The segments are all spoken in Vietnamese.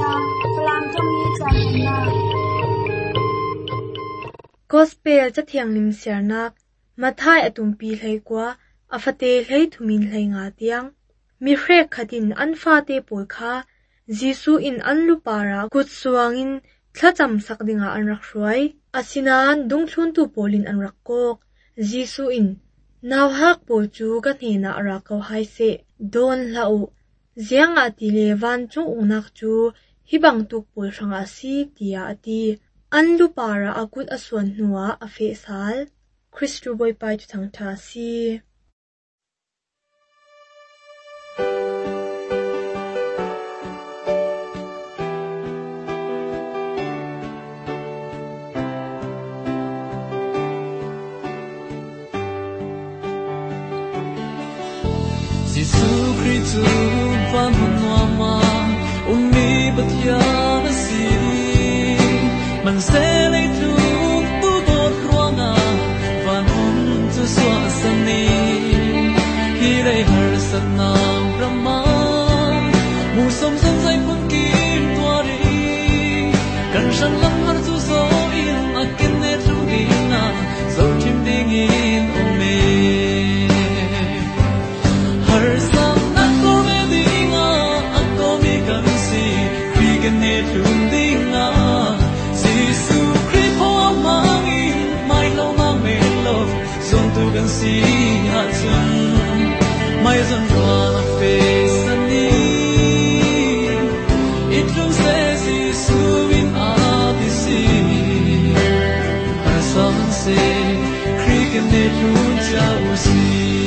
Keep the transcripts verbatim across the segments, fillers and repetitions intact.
Falam Tommy Channa Gospel cha thiang lim siarnak mathai atumpi hlei kwa afate hlei thumin hlei nga tiang mi hrek khatin anfa te pol kha Jisu in anlu para kut suangin thlacham sakdinga anrak hruai asinan dungthlun tu polin anrak kok Jisu in nawhak pol chu ka hnena arakau hai se don hlau zianga ti lewan chung unak chu hibang tuk pol ranga si tia ati anlu para akut aswan nuwa afe sal Christu boy pai tu thang tha si Giêsu Christu van nuama umi batia nasi man se lei tu tu dot ruanga van un tu swa sani hi lei har sana brahma mu som san zai pun kim tuari kan san lam har tu so in akin ne tu dina so tim ding in ome si hatun mai zon dwana face ani itlung se Jisu in abisi asam se kriken ne tun chau si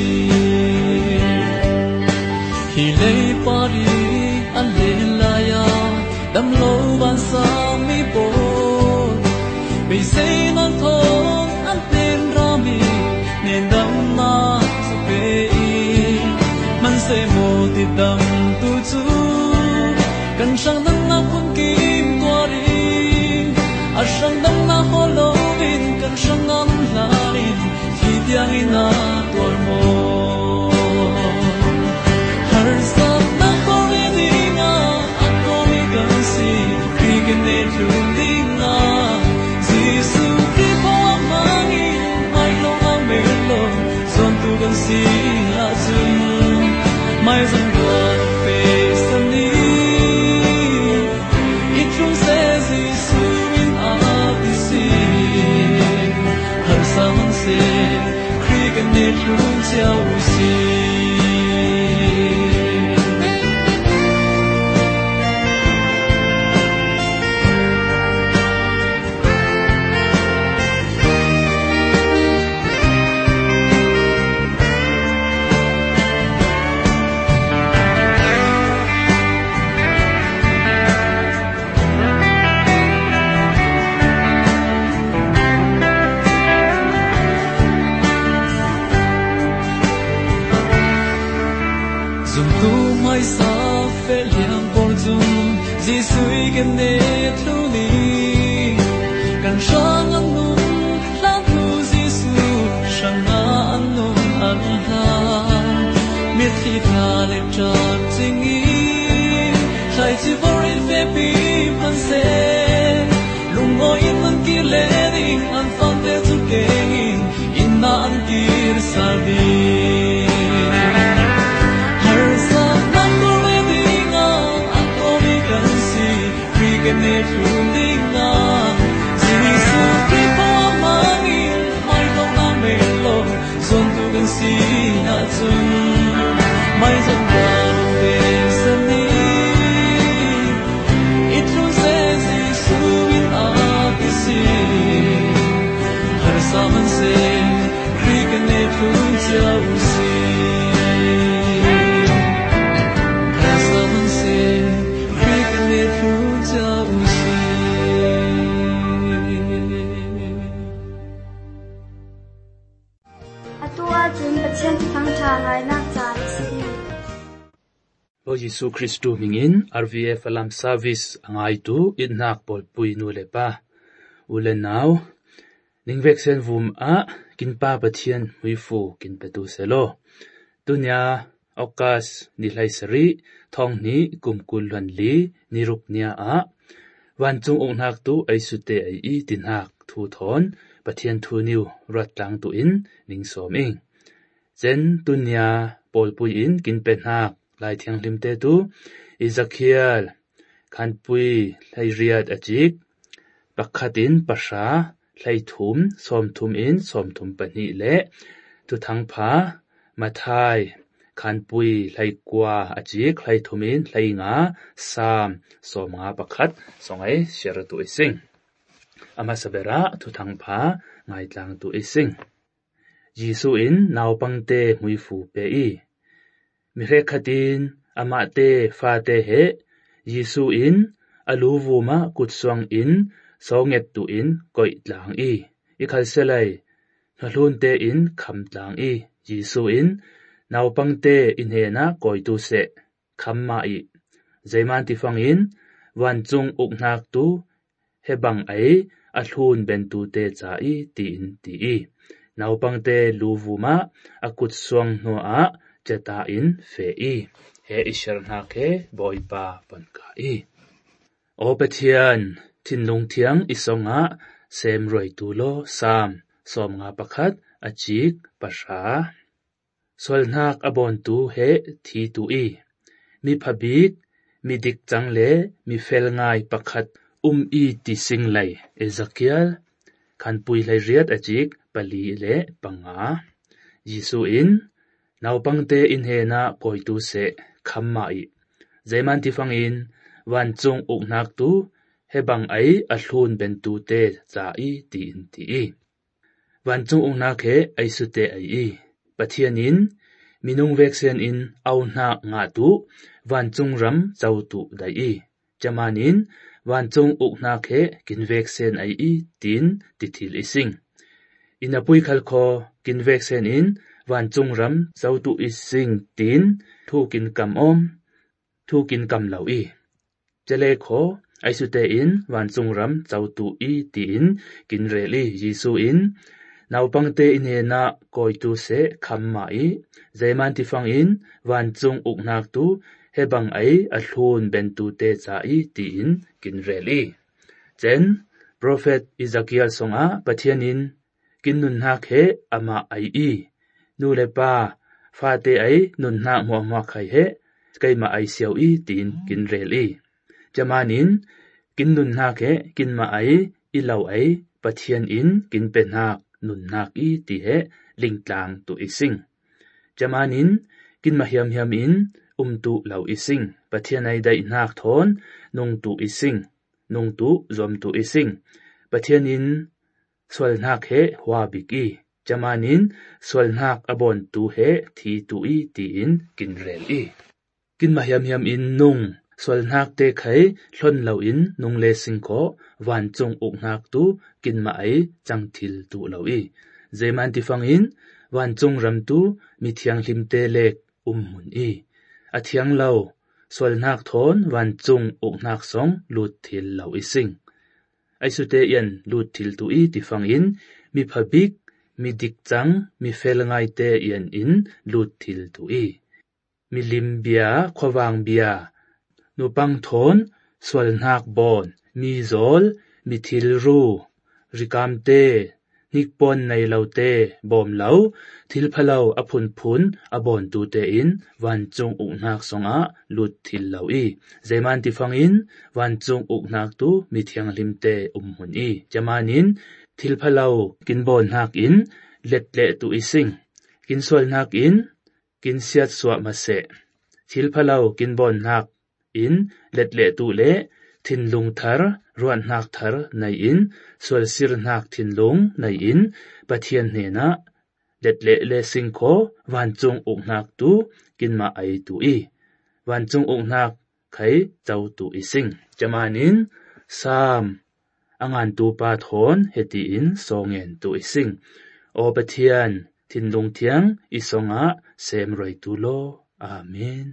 hi lei pari an le la ya dam lo ban sa mi po be se non thong an ten ra mi nên đam na su pe man se mo ti dam tu chu kan sang nam na kun kim to ri a sang nam na holo in kan sang nam la in ti tiang ina tor mo har sam na ko ri dinga a ko mi kan si ki ken ne tu dinga Jisu ki po mangi mai lo kan si azun mai zon God face ani itlung se Jisu in abisi har saman se krigen ne tlung chau si Jisu igen ne tuni kan shang anu la tu Jisu shang anu anha mit thi tha le cha tingi sai chi vorin fe pi man se lung mo in man ki le ding an fon de tu ke in na an kir saldi ne tuninga Jisu Kripo mangi mai lo na me lo zon tu gan si na chun mai zon ga be sani itlu se Jisu in abisi har saman se krigen ne tun chau si har saman se krigen ne tun Lord Jesu Christu mingin R V F alam service angai tu innak pol pui nu le pa ule now ningvek sen vum a kin pa pathian hui fu kin petu selo tunya okas ni hlai sari ทองนี้กุมกุลลันลีนิรุกเนียอะวันจงองนักตูไอสุเตไออีตินหักทูทอนปะเทียนทูนิวรัดตังตูอินนิงสอมเองเจนตุนยาปอลปุยอินกินเป็นหักลายเทียงลิมเตตูอิซักเคียลคันปุยไลเรียดอจิกปักขัดินปัชาไลทุมสอมทุมอินสอมทุมปนิเละตุทังพามาทายคันปุยไลกว่าอจิกไลทุมินไลงาสามสอมงาปักขัดสองไอเชรตุอิสิงอามาสเบระตุทังพาไงตลังตุอิสิงยิสุอินนาวปังเตมุยฟูเปอีมิเรคดินอามาเตฟาเตเฮยิสุอินอลูวูมากุดสวงอินสองเงตุอินก่อยตลังอีอีคัลเซลัยนลุนเตอินคำตลังอียิสุอินนาวปังเตอินเฮนะก่อยตุเสคำมาอีใจมันติฟังอินวันจงอุกนักตูเฮบังไออัลหุนเบนตูเตจาอีตีอินตีอีนาวปังเตลูวูมาอากุดสวงโนอาเจตาอินเฟอีเฮอิชรนาเคบอยปาปันกาอีโอเปเทียนทินลงเทียงอิสงะเซมรอยตูโลสามสอมงาปักขัดอจิกปัชาสวลนักอบอนตูเฮทีตูอีมีพบิกมีดิกจังเลมีเฟลง่ายปักขัดอุมอีติสิงไลเอซักเคียลคันปุยไลเรียดอจิกปลีเลปังอายิสุอินนาวปังเตอินเฮนะกอยตูเสคัมมาอีเจมันติฟังอินวันจงอุกนักตูเฮบังไออัลหุนเบนตูเตจาอีตีอินตีอีวันจงอุกนักเฮไอสุเตไออีปะเทียนินมินุงเวกเซนอินเอาหนักงาตูวันจงรำเจ้าตูได้อีจามานินวันจงอุกนักเฮกินเวกเซนไออีตินติทิลอิสิงอินาปุยคัลโคกินเวกเซนอินวันจงรำเจ้าตูอิสิงตินทูกินกำอมทูกินกำเหลาอีเจเลโคไอสุเตอินวันจงรำเจ้าตูอีตินกินเรลียิสุอินนาวปังเตอินเฮนะกอยตูเสคัมมาอีเจมันติฟังอินวันจงอุกนักตูเฮบังไออัลฮูนเบนตูเตจาอีตีอินกินเรลีเจนโปรเฟตอิซาเกียลสงอาปะเทียนินกินนุนนักเฮอามาไออีนูเลปาฟาเตไอนุนนักมัวมัวไคเฮไกมาไอเซียวอีตีนกินเรลีจามานินกินนุนนักเฮกินมาไออิลาวไอปะเทียนอินกินเป็นนักนุนนักอีตีเฮลิงตลางตุอิสิงจามานินกินมาเฮียมเฮียมอินอุมตุเหลาอิสิงปะเทียนไอได้นักทอนนงตุอิสิงนงตุจอมตุอิสิงปะเทียนินสวลนักเฮหัวบิกีจามานินสวลนักอบอนตุเฮทีตุอีตีอินกินเรลอีกินมาเฮียมเฮียมอินนงสวลนักเตไขหล่นเหลาอินนงเลสิงโควันจงอุกนักตูกินมาไอจังทิลตุเหลาอีเจมันติฟังอินวันจงรำตูมีเทียงลิมเตเล็กอุมมุนอีอาเทียงเหลาสวลนักทอนวันจงอุกนักสองลูดทิลเหลาอิสิงไอสุเตยันลูดทิลตุอีติฟังอินมีพบิกมีดิกจังมีเฟลง่ายเตยันอินลูดทิลตุอีมีลิมเบียขวางเบียนูปังทอนสวลนักบอนมีโซลมีทิลรูริกามเตนิกปอนในเหลาเตบอมเหลาทิลพะเหลาอพุนพุนอบอนตูเตอินวันจงอุกนักสองอาลุดทิลเหลาอีเจมันติฟังอินวันจงอุกนักตูมีเทียงลิมเตอุมหุนอีจามานินทิลพะเหลากินบอนนักอินเล็ดเละตูอิสิงกินสวลนักอินกินเสียดสวะมาเสทิลพะเหลากินบอนนักอินเล็ดเละตูเละทินลุงทาร์รวนนักทาร์ในอินสวลสิรนักทินลุงในอินปะเทียนเนนะเล็ดเละเลสิงโควันจงอุกนักตูกินมาไอตูอีวันจงอุกนักไขเจ้าตูอีสิงจามานินสามอังอันตูปาทอนเฮติอินสองเงินตูอีสิงโอปะเทียนทินลุงเทียงอิสงะเซมไรตูโลอาเมน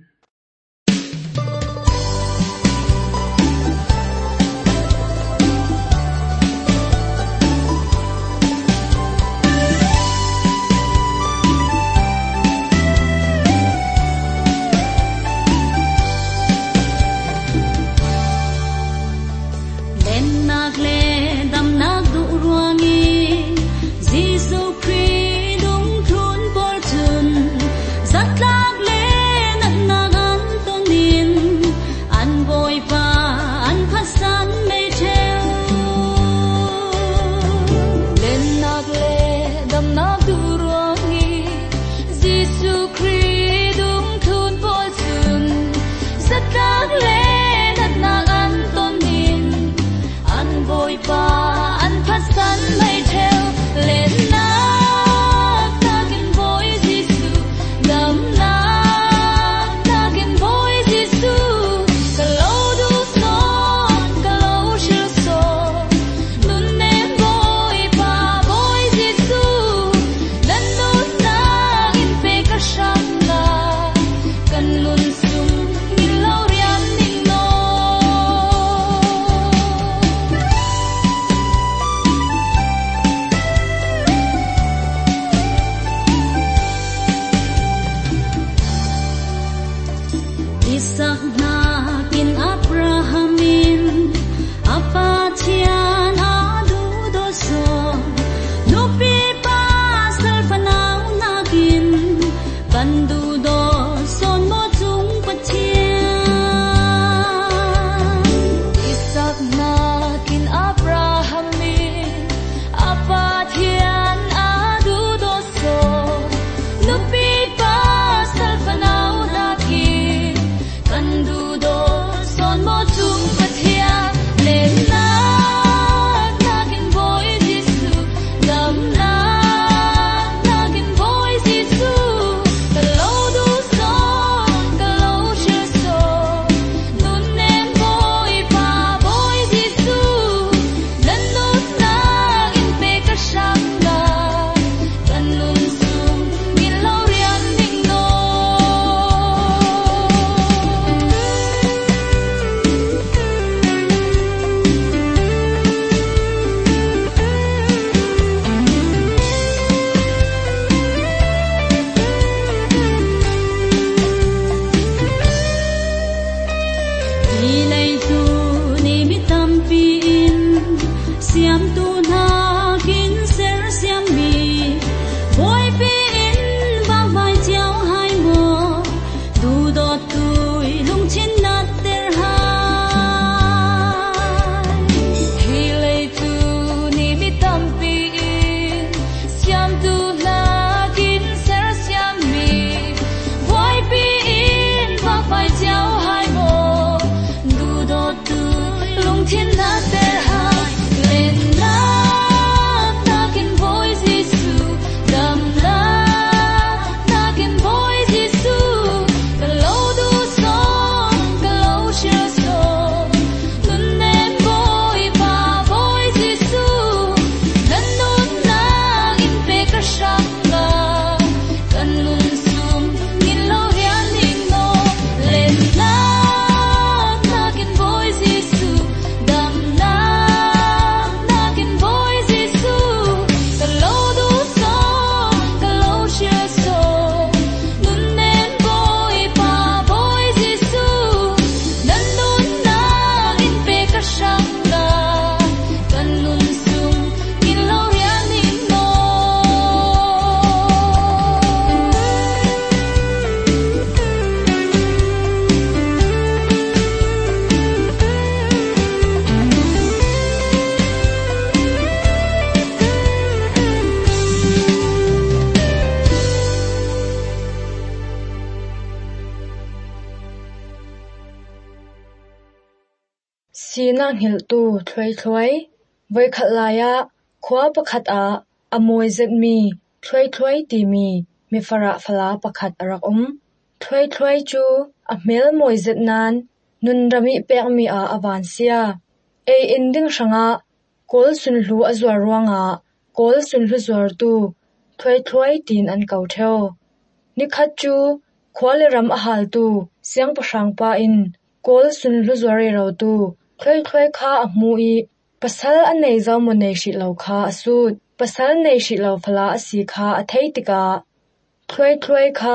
Sina ngil tu thloi thloi voi khat laya khwa pakhat a amoi zet mi thloi thloi ti mi mi fara fala pakhat arak um thloi thloi chu a mel moi zet nan nun rami pek mi a awan sia e ending sanga kol sun hlu azwar ruanga kol sun hlu zwar tu thloi thloi tin an kau theu ni khat chu khwale ram a hal tu siang pasang pa in kol sun hlu zwar ro tu thloi thloi kha a mu I pasal anei zaw mo nei shi lo kha asut pasal nei shi lo phala asi kha a thei tika thloi thloi kha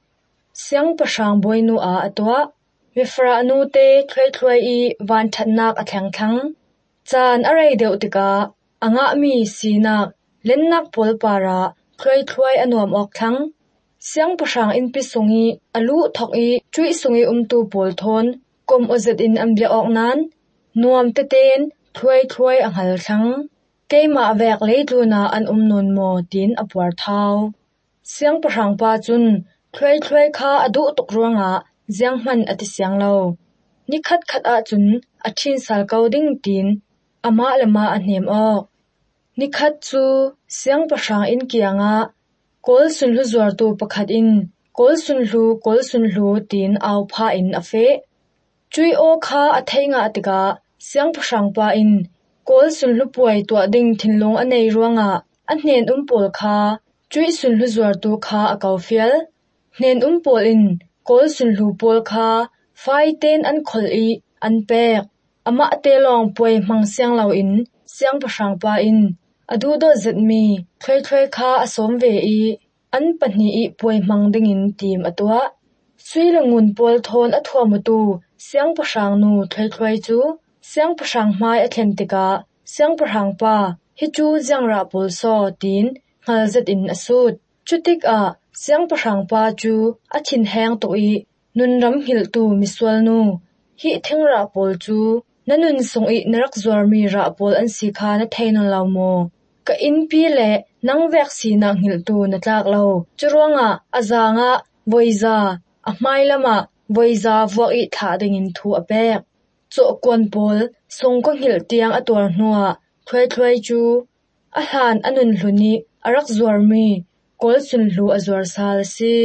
siang pasang boinu a atwa mifra anu te thloi thloi I van thatnak a thlang thlang chan arei deuh tika anga mi sinak lennak pol para thloi thloi anuam ok thlang siang pasang in pi sungi alu thok I chui sungi umtu pol thon kom ozet in ambia ok nan nuam te ten thloi thloi anghal thlang keima vek leituna an umnon mo tin apwar thau siang pasang pa chun thloi thloi kha adu tok ruanga jiang man ati siang lo ni khat khat a chun a thin sal kauding tin ama lama a hnem ok ni khat chu siang pasang in kianga kol sun hlu zwar tu pakhat in kol sun hlu kol sun hlu tin aw pha in a fe chui o kha a theinga tika siang pasang pa in kol sun hlu puai to ding thinlong anei ruanga a hnen um pol kha chui sun hlu zwar tu kha a kau fial hnen um pol in kol sun hlu pol kha fai ten an khol I an pek ama te long puai mang siang lo in siang pasang pa in adu do zet mi thloi thloi kha asom ve I an pahni I puai mang ding in tim atwa sui langun pol thon a thuam tu siang pasang nu thloi thloi chu siang pasang mai a thlen tika siang pasang pa hi chu jangra pol so tin ngal zet in asut chutik a siang pasang pa chu a thin hang to I nun ram hil tu miswal nu hi thingra pol chu nanun song I narak zwar mi ra pol an si kha na thein law mo ka in pi le nang vek si na hil tu na tlak lo churonga azanga voiza a mai lama voiza vo I tha ding in thu apek cho kon pol song ko hil tiang ator hnuwa thloi thloi chu a hlan anun hluni arak zwar mi kol sun hlu azwar sal si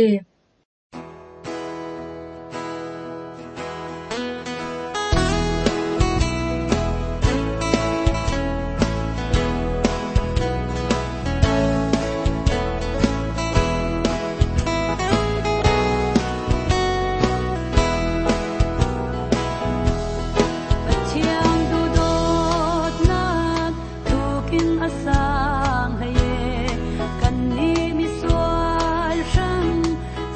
sang hay kan ni mi swal sang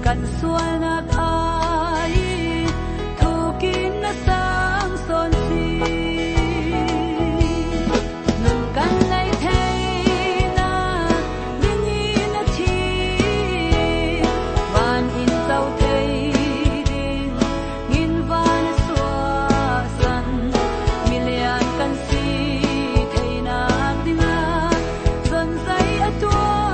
กันสวยนักอายถูกกินนะสางสนสีนุ่งกันในเทนาดินีนาทีวานอินเจ้าเทดิงงินวานสวาสันมิเลียนกันสีเทนาดินาสนใจอตัว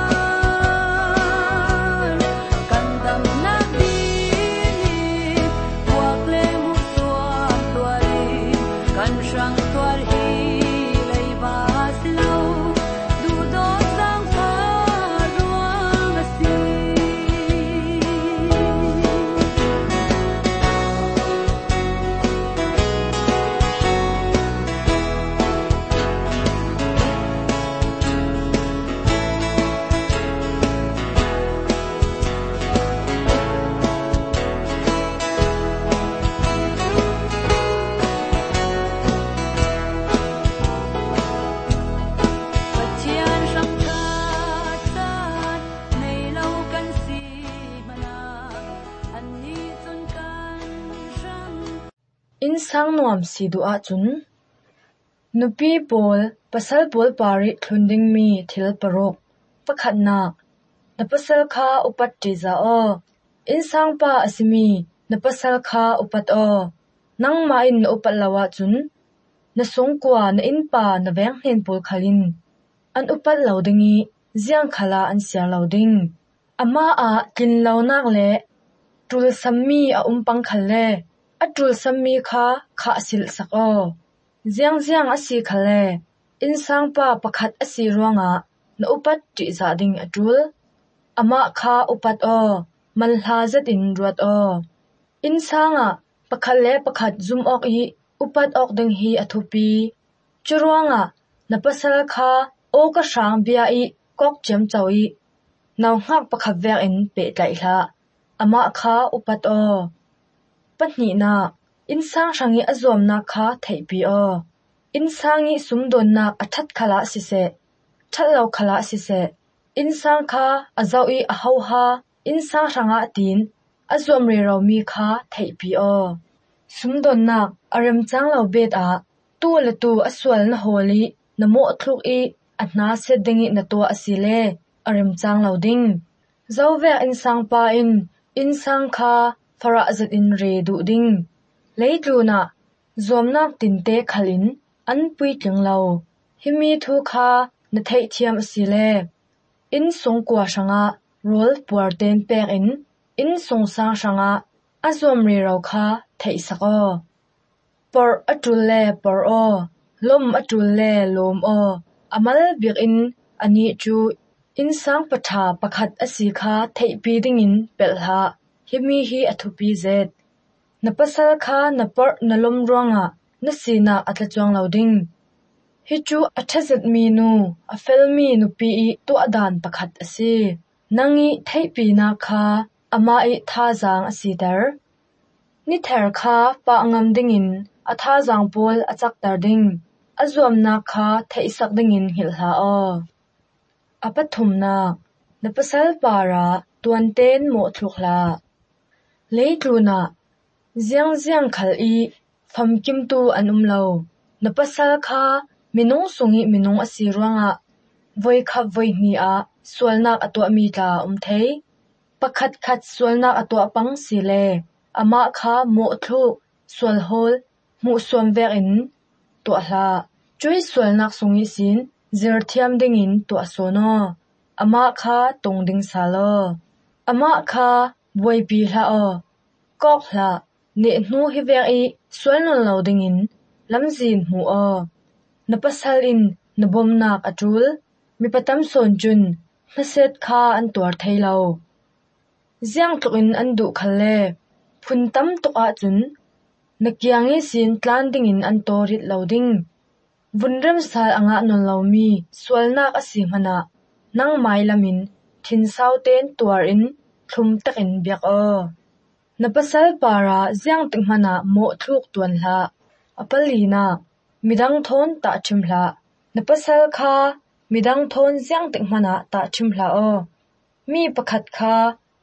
อินสังนวมสีดูอาจุนนุปีบอลปัสสาวะบาริคลุนดิงมีทิลปรกประคันนักนปัสสาวะคาอุปัตติจาออินสังปาอสิมีนปัสสาวะคาอุปัตอนังมาอินอุปัตลาวะจุนนสงกว่านอินปานแวงเห็นปอลคลินอันอุปัตเหลาดิงีเจียงคลาอันเสียเหลาดิงอามาอากินเหลานักเละตุลสัมมีอาอุมปังคัลเลอัตรุลสัมมีค่ะข้าสิลสักอเจียงเจียงอสีคัลเลอินสังปาประคัดอสีรวงะนอุปัตติจาดิงอัตรุลอามาค่ะอุปัตอมัลฮาจัดอินรวดออินสังะประคัดเลประคัดซุมออกอีอุปัตออกดิงฮีอทุปีจรวงะนปัสสลค่ะโอกระช่างเบียอีกอกเจมเจ้าอีนาวหักประคัดแวกอินเปตไลละอามาค่ะอุปัตอปัจนีนักอินสังช่างอจอมนักข้าไทยปีออินสังสุมดนนักอัชัดขลาสิเสชัดเหลาขลาสิเสอินสังข้าอเจ้าอีอหาวฮาอินสังช่างอตีนอจอมเรเรามีข้าไทยปีอสุมดนนักอารมจังเหลาเบดอาตัวละตัวอสวลนโฮลีนโมอทุกอีอันนาเสดิงนตัวอสิเลอารมจังเหลาดิงเจ้าเวอินสังปาอินอินสังข้าฟาราจัดอินเรดูดิงเลยดูนะจอมนักตินเตะขลินอันปุยถึงเราฮิมีทุกข้านเทเทียมสิเลอินสงกัวช่างะโรลปวดเดนเปกอินอินสงสางช่างะอาจอมเรเราข้าเทสักอปอร์อัตุเลปอร์อลมอัตุเลลมออามัลบิกอินอันนี้จูอินสังปะทาประคัดอสีข้าเทปีดิงอินเปลฮะฮิมีฮีอทุปีเซดนปัสสลคานปอร์นลมรวงะนสีนาอัตจวงเหลาดิงฮิจูอัตเซดมีนูอเฟลมีนูปีตัวอดานประคัดอสีนังอีเทปีนาคาอามาอิท่าจางอสีเดอร์นิเทอร์คาปะงามดิงอินอัท่าจางปอลอจักดาดิงอจวมนาคาเทสักดิงอินหิลฮาออปัทุมนานปัสสลปาราตวนเตนโมทุกลาเลยกลูนะเจียงเจียงขัลอีฟำกิมตูอันอุมเลานปัสสลคามินงสุงิมินงอสีรวงะไว้ขับไว้นีอาสวลนักอตัวมีตาอุมเทประคัดคัดสวลนักอตัวปังสีเลอามาคาโมทุสวลโฮลมูสวมเวรินตัวลาจุยสวลนักสุงิสินเจอร์เทียมดิงินตัวโซโนอามาคาตงดิงซาโลอามาคาบวยปีละออกอกละเนนูฮิเวอีสวนนนเหลาดิงินลำจีนหูอนปัสสลินนบมนักอจุลมีปตัมสนจุนนเซตคาอันตัวไทยเหลาเจียงตุกินอันดุคัลเลพุนตัมตุกอาจุนนักยังอีสินตลานดิงินอันโตริดเหลาดิงวุนเริ่มสาลอ่างนนเหลามีสวลนักอสิมนะนังไมลามินทินเศร้าเต้นตัวอินทุมตักอินเบียกอนปัสสลปาราเจียงติงมนะโมทุกตวนละอปลีนามิดังทนตาชิมละนปัสสลคามิดังทนเจียงติงมนะตาชิมละอมีประคัดคา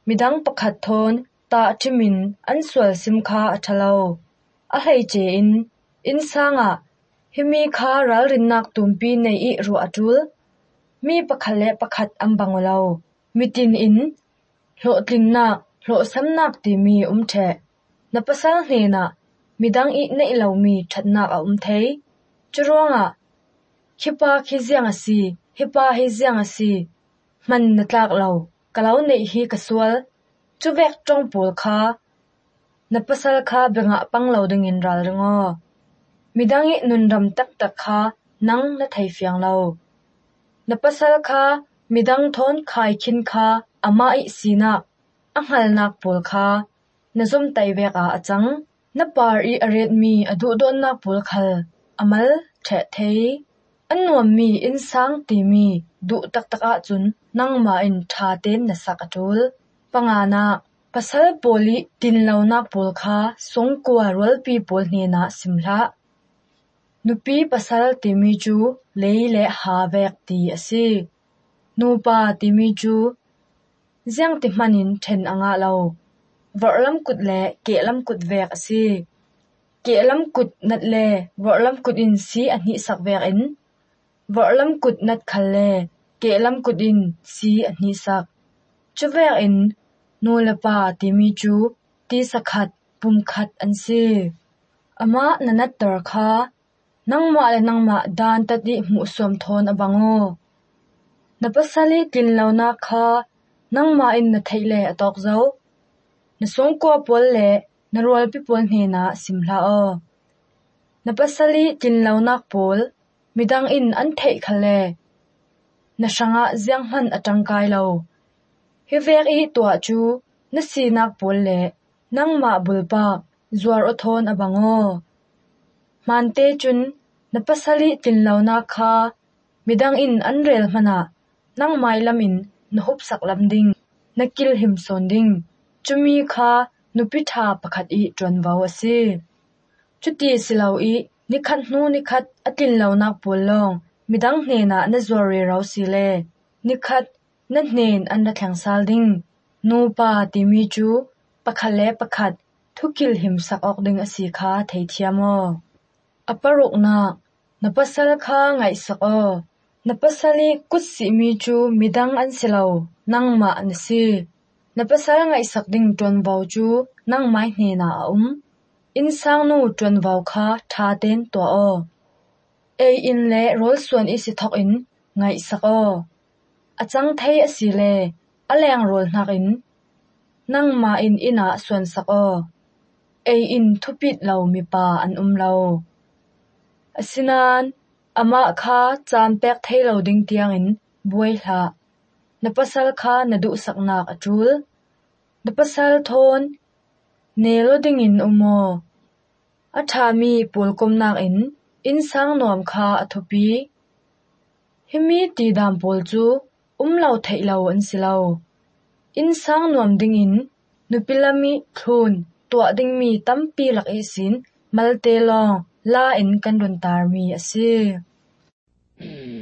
midang pakhat thon ta chimin an sual sim kha athalo a hlei che in in sanga himi kha ral rinnak tumpi nei i ru atul mi pakhale pakhat ambangolo mitin in hlo tlinna hlo samnak ti mi umthe napasal hena midang i nei lo mi thatnak a umthei churonga khipa khiziang asi hipa hiziang asi man natlak lo kalau nei hi kaswal chuvek tong pul kha napasal kha benga panglo dingin ral ringo midang i nunram tak tak kha nang na thai fiang lo napasal kha midang thon khai khin kha ama i sina anghal nak pul kha nazum tai veka achang napar i aret mi adu don nak pul khal amal the thei annuam mi insang ti mi du tak tak a chun nangma in tha ten na sak atul pangana pasal poli tin lo nak pul kha songkwa rol pi pol hne na simla nupi pasal ti mi chu leile ha vek ti asi nupa ti mi chu ziang ti manin then anga lo vorlam kut le kelam kut vek asi kelam kut nat le vorlam kut in si anhi sak vek in vorlam kut nat khal le kelam kut in si anhi sak chuvek in nulapa ti mi chu ti sakhat pum khat an si ama nanat tor kha nangma le nangma dan tati mu som thon abango napasali tin launa kha nangma in na thaile atok zo na songkwa pol le na rol pi pol hne na simla o napasali tin launa pol midang in an thei khale na shanga ziang han atangkai lo hi vek i tua chu na si nak pol le nangma bulpa zuar o thon abango mante chun napasali tin launa kha midang in an rel mana nangmai lamin na hup sak lam ding nakil him son ding chumi kha nupi tha pakhat i tron vaw ase chuti silau i nikhat nu nikhat atin lo nak pol long midang hne na na zori raw si le nikhat na hnen an da thlang sal ding nu pa ti mi chu pakhale pakhat thukil him sak ok ding asi kha thei thiamo aparuk na napasal kha ngai sak o napasali kutsi mi chu midang an silo nangma an si napasal ngai sak ding ton vaw chu nangmai hne na um insang nu ton vaw kha tha ten to o e in le rol suan i si thok in ngai sak o achang thei asi le aleng rol hnak in nangma in ina suan sak o e in thupit lo mi pa an um lo asinan ama kha cham pek thailo ding tiang in buai hla napasal kha nadu saknak atul napasal thon nelo ding in umo athami polkom nak in insang nom kha athupi himi ti dam pol chu umlo thailo an silo insang nom ding in nupilami thun tua ding mi tampi lak isin malte long la in kan run tar mi ase